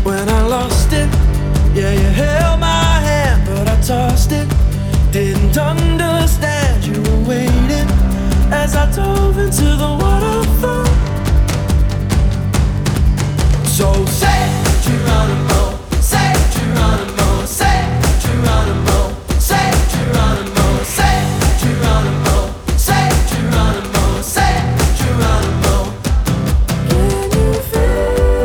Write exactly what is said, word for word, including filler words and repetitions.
when I lost it. Yeah, you held my hand, but I tossed it. Didn't understand you were waiting as I dove into the waterfall. So say